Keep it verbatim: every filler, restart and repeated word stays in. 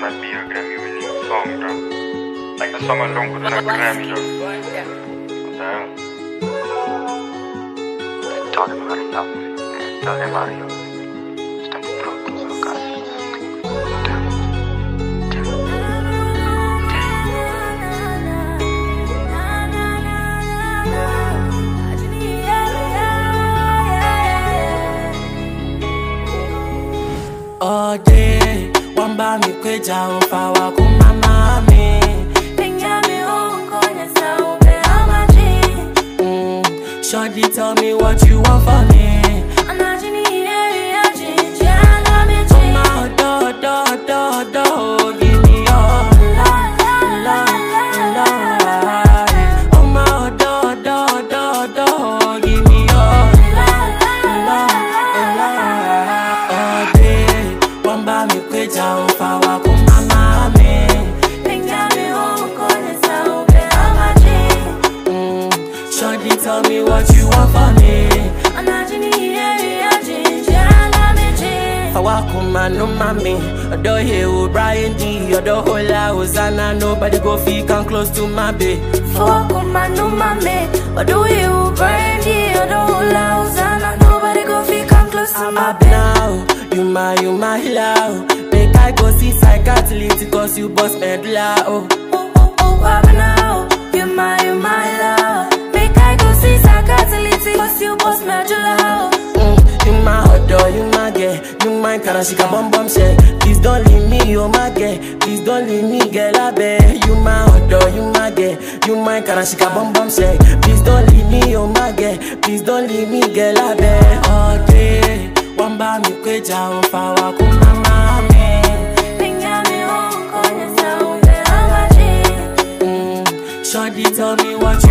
might be a Grammy winning song, though. Like the song alone could win a Grammy, though. Damn. Tell them how to love me. Tell them how to love me. Stand pronto, so God. All day, one by me kweja ufawa kumama me. Pinyami unkonya sa ube amaji. Shorty, tell me what you want for me. Anajini eri aji, jana me ji. Oh my do do do do, give me your love, love, love. Oh my do do do do, give me your love, love, love. All day, one by me kweja ufawa kumama me. Pinyami unkonya sa ube amaji. Shorty, tell me what you want for me. Anajini eri aji, jana me ji. Fawakuma no mami, Odo Hewu, Brian D, Odo Hola, Hosanna, nobody go fi come close to my babe. Fawakuma no mami, Odo Hewu, Brian D, Odo Hola, Hosanna, nobody go fi come close to my babe. Now, you my, you my healer, make I go see psychiatrist, cause you boss medulla, oh. Oh, oh, oh, up now, you my, you my love. Make I go see psychiatrist, cause you boss medulla. You my Odo, you my girl, you my karashika bum bum shake. Please don't leave me, oh my girl, please don't leave me, girl, I beg. You my Odo, you my girl, you my karashika bum bum shake. Please don't leave me, oh my girl, please don't leave me, girl, I beg. All day, one by me kweja ufawa kumama me. Pinyami unkonya sa ube amaji. Shorty, tell me what you